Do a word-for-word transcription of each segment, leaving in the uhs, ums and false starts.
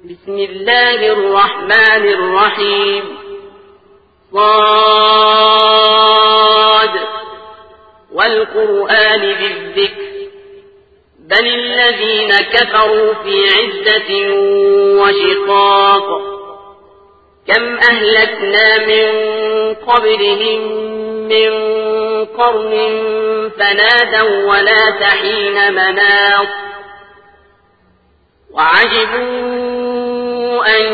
بسم الله الرحمن الرحيم صاد والقرآن بالذكر بل الذين كفروا في عزة وشقاق كم أهلكنا من قبلهم من قرن فنادوا ولا تحين مناص وعجبوا أن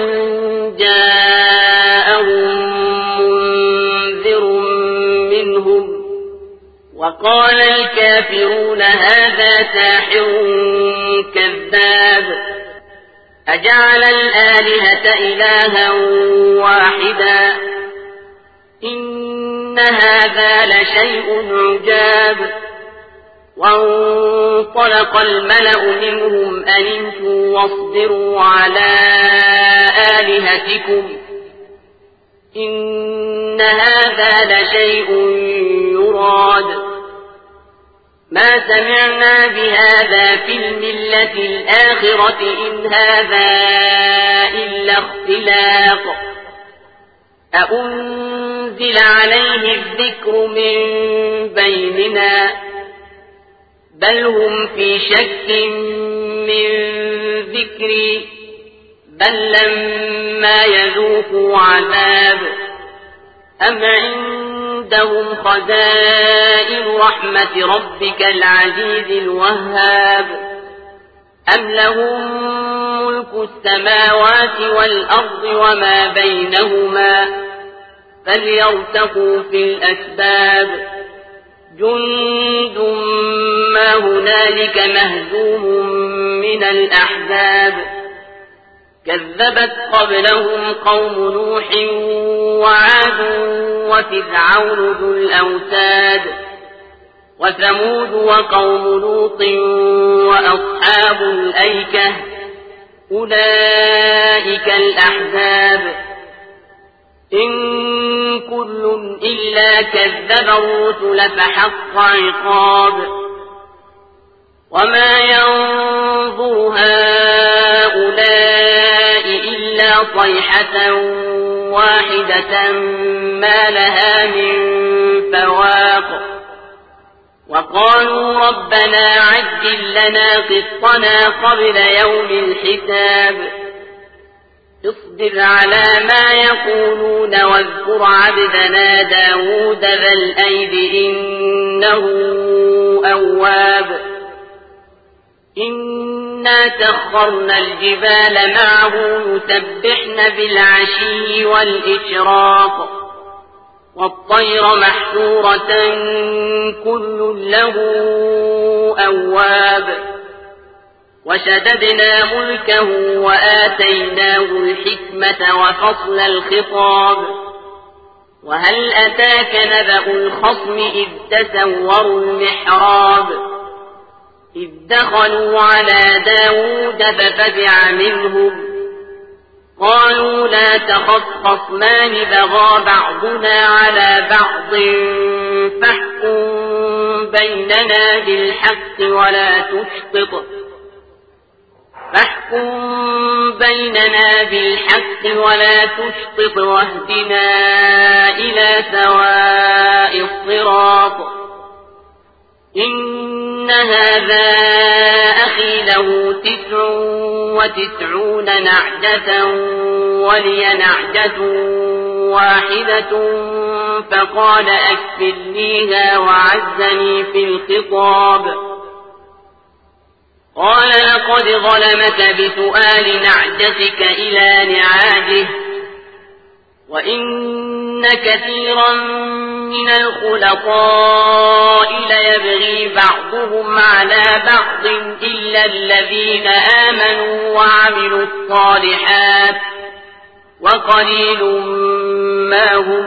جاءهم منذر منهم وقال الكافرون هذا ساحر كذاب أجعل الآلهة إلها واحدا إن هذا لشيء عجاب وانطلق الملأ منهم أن امشوا واصبروا على آلهتكم إن هذا لشيء يراد ما سمعنا بهذا في الملة الآخرة إن هذا إلا اختلاق أأنزل عليه الذكر من بيننا بل هم في شك من ذكري بل لما يذوقوا عذاب أم عندهم خزائن رحمة ربك العزيز الوهاب أم لهم ملك السماوات والأرض وما بينهما فليرتقوا في الأسباب جند ما هنالك مهزوم من الأحزاب كذبت قبلهم قوم نوح وعاد وفرعون ذو الأوتاد وثمود وقوم لوط وأصحاب الأيكة أولئك الأحزاب إن كل إلا كذب الرسل فحق عقاب وما ينظر هؤلاء إلا صيحة واحدة ما لها من فواق وقالوا ربنا عجل لنا قسطنا قبل يوم الحساب اصبر على ما يقولون واذكر عبدنا داود ذا الأيد إنه أواب إنا سخرنا الجبال معه يسبحن بالعشي والإشراق والطير محشورة كل له أواب وشددنا ملكه وآتيناه الحكمة وفصل الخطاب وهل أتاك نبأ الخصم إذ تسوروا المحراب إذ دخلوا على داود ففزع منهم قالوا لا تخف خصمان بغى بعضنا على بعض فاحكم بيننا بالحق ولا تشطط فاحكم بيننا بالحق ولا تشطط واهدنا إلى سواء الصراط إن هذا أخي له تسع وتسعون نعجة ولي نعجة واحدة فقال أكفلنيها وعزني في الخطاب قال لقد ظلمك بسؤال نعجتك إلى نعاجه وإن كثيرا من الخلطاء ليبغي بعضهم على بعض إلا الذين آمنوا وعملوا الصالحات وقليل ما هم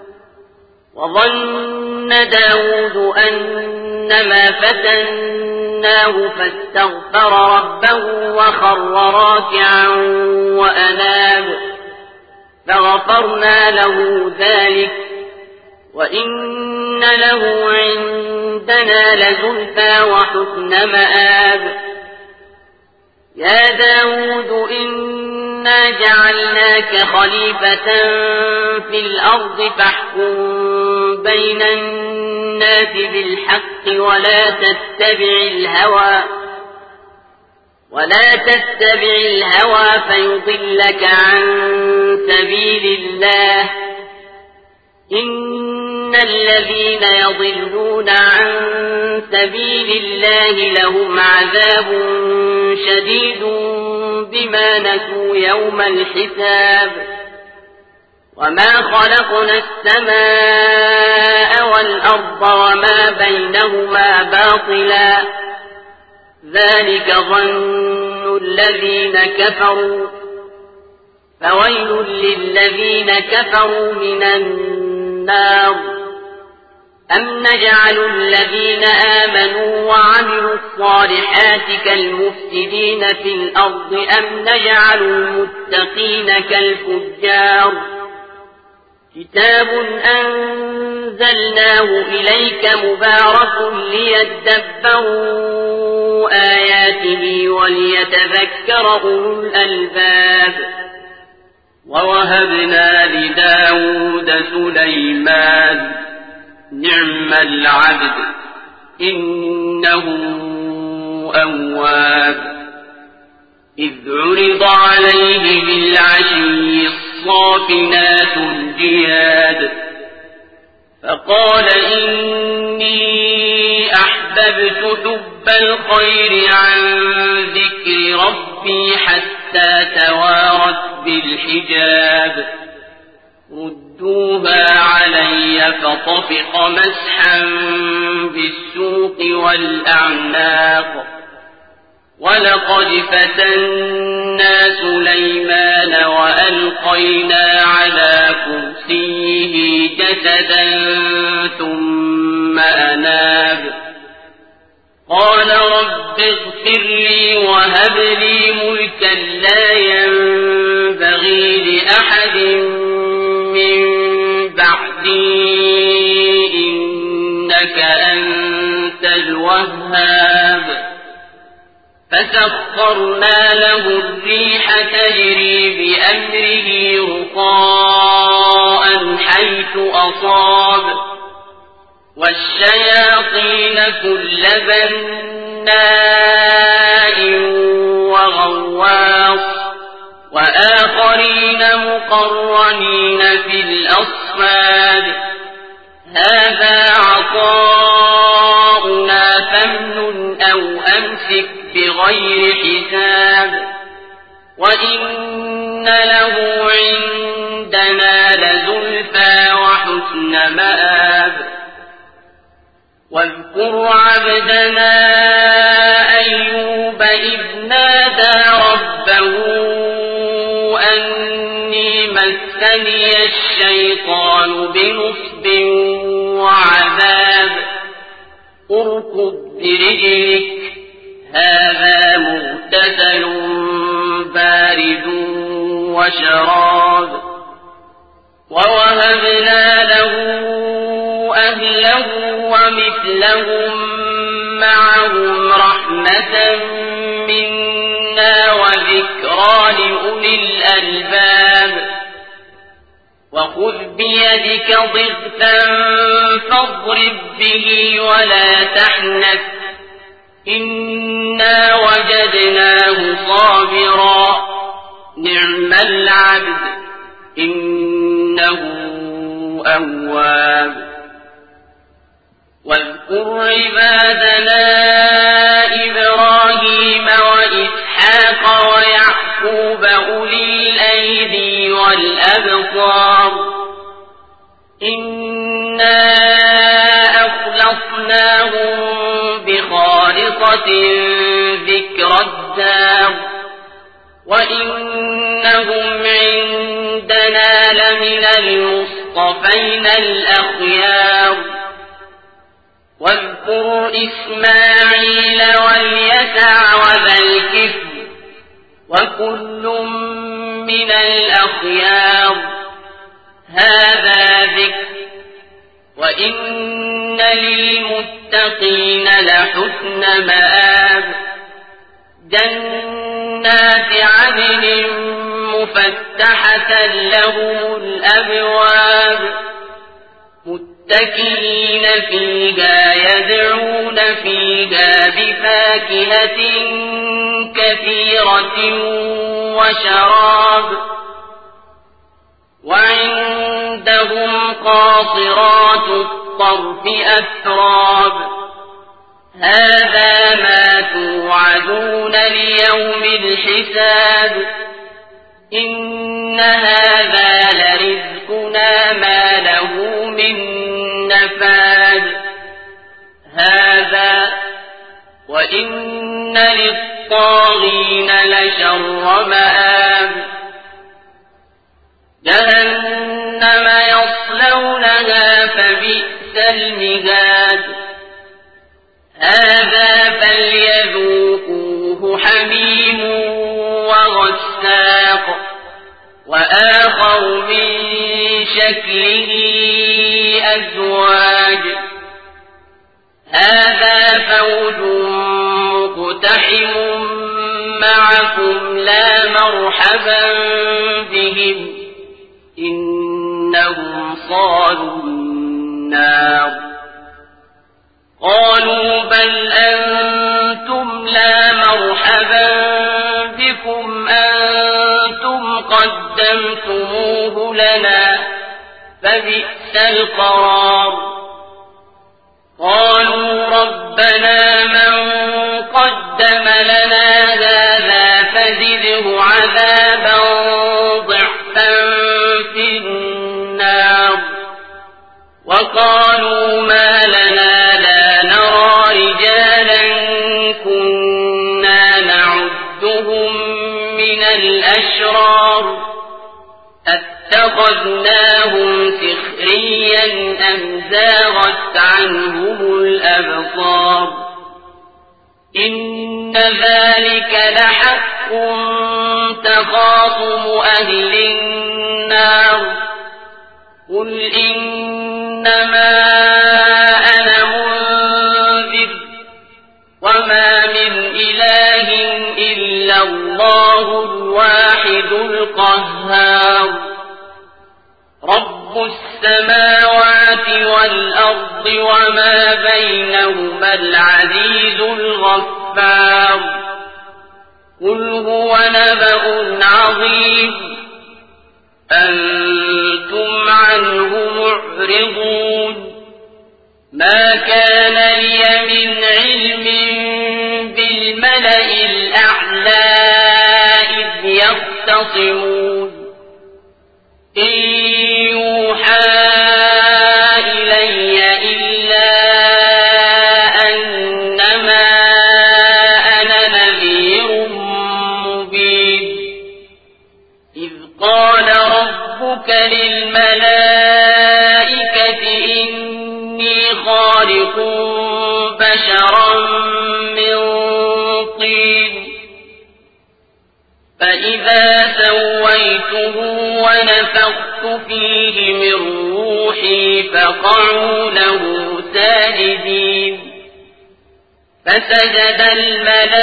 وظن داود أنما فتناه فاستغفر ربه وخر راكعا وأناب فغفرنا له ذلك وإن له عندنا لزلفى وحسن مآب يا داود إن إنا جعلناك خليفة في الأرض فاحكم بين الناس بالحق ولا تتبع الهوى ولا تتبع الهوى فيضلك عن سبيل الله إن الذين يضلون عن سبيل الله لهم عذاب شديد بما نسوا يوم الحساب وما خلقنا السماء والأرض وما بينهما باطلا ذلك ظن الذين كفروا فويل للذين كفروا من النار أم نجعل الذين آمنوا وعملوا الصالحات كالمفسدين في الأرض أم نجعل المتقين كالفجار كتاب أنزلناه إليك مبارك ليدبروا آياته وليتذكر أولو الألباب ووهبنا لداود سليمان نعم العبد إنه أواب إذ عرض عليه بالعشي الصافنات الجياد فقال إني أحببت حب الخير عن ذكر ربي حتى توارت بالحجاب ردوها علي فطفق مسحا بالسوق والأعناق ولقد فتنا سليمان وألقينا على كرسيه جسدا ثم أناب قال رب اغفر لي وهب لي ملكا لا ينبغي لأحد من بعدي إنك أنت الوهاب فسخرنا له الريح تجري بأمره رخاء حيث أصاب والشياطين كل بناء وغواص وآخرين مقرنين في الأصفاد هذا عطاؤنا فامنن أو أمسك بغير حساب وإن له عندنا لزلفى وحسن مآب واذكر عبدنا أيوب إذ نادى ربه أني مسني الشيطان بنصب وعذاب اركض برجلك هذا مغتسل بارد وشراب ووهبنا له أهله ومثلهم معهم رحمة منا وذكرى لأولي الألباب وخذ بيدك ضغثا فاضرب به ولا تحنث إنا وجدناه صابرا نعم العبد إنه أواب واذكر عبادنا إبراهيم وإسحاق ويعقوب أولي الأيدي والأبصار إنا أخلصناهم بخالصة ذكر الدار وإنهم عندنا لمن المصطفين الأخيار واذكر إسماعيل واليسع وذا الكفل وكل من الأخيار هذا ذكر وإن للمتقين لحسن مآب جنات عدن مفتحة لهم الأبواب متكئين فيها يدعون فيها بفاكهة كثيرة وشراب وعندهم قاصرات الطرف أتراب هذا ما توعدون ليوم الحساب إن هذا لرزقنا ما له من نفاد هذا وإن للطاغين لشر مآب جهنم يصلونها فبئس المهاد هذا فليذوقوه حميم وغساق وآخر من شكله أزواج هذا فوج مقتحم معكم لا مرحبا بهم إنهم صالوا النار قالوا بل أنتم لا مرحبا بكم أنتم قدمتموه لنا فبئس القرار قالوا ربنا من قدم لنا هذا فزده عذابا ضعفا في النار وقالوا ما لنا لا نرى رجالا كنا نعدهم من الأشرار اتخذناهم سخريا أم زاغت عنهم الأبصار إن ذلك لحق تخاصم أهل النار قل إنما أنا منذر وما من إله إلا الله الواحد القهار رب السماوات والأرض وما بينهما العزيز الغفار قل هو نبأ عظيم أنتم عنه معرضون ما كان لي من علم بالملأ الأعلى إذ يختصمون إن يوحى إلي إلا أنما أنا نذير مبين إذ قال ربك للملائكة إني خالق بشرا من طين فإذا سويته ونفخت فيه من روحي فقعوا له ساجدين فسجد الملائكة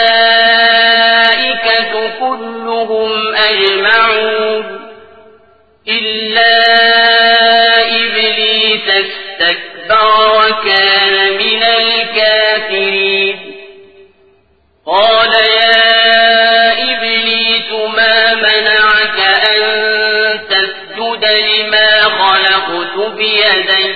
كلهم أجمعون إلا إبليس استكبر وكان من الكافرين قال يا إبليس ما منعك أن تسجد لما خلقت بيدي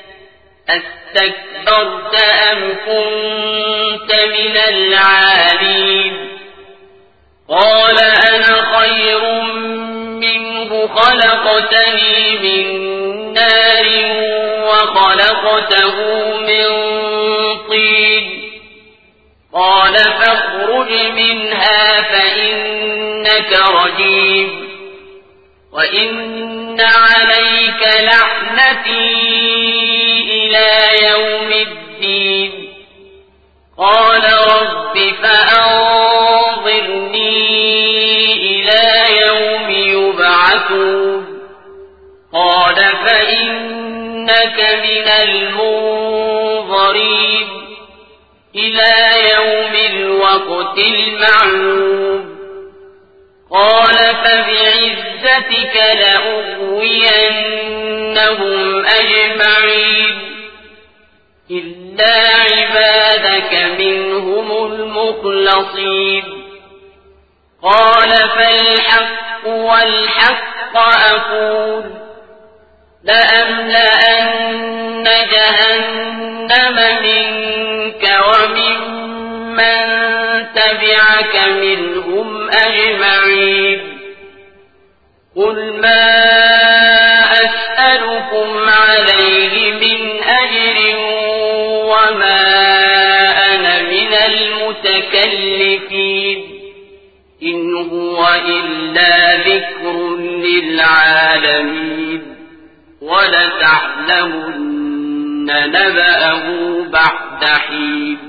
أستكبرت أم كنت من العالين قال أنا خير منه خلقتني من نار وخلقته من طين قال فاخرج منها فإنك رجيم وإن عليك لعنتي إلى يوم الدين قال رب فأنظرني إلى يوم يبعثون قال فإنك من المنظرين إلى يوم الوقت المعلوم قال فبعزتك لأغوينهم أجمعين إلا عبادك منهم المخلصين قال فالحق والحق أقول لأملأن جهنم منك ومن من تبعك منهم أجمعين قل ما أسألكم عليه من أجر وما أنا من المتكلفين إن هو إلا ذكر للعالمين ولتعلمن نبأه بعد حين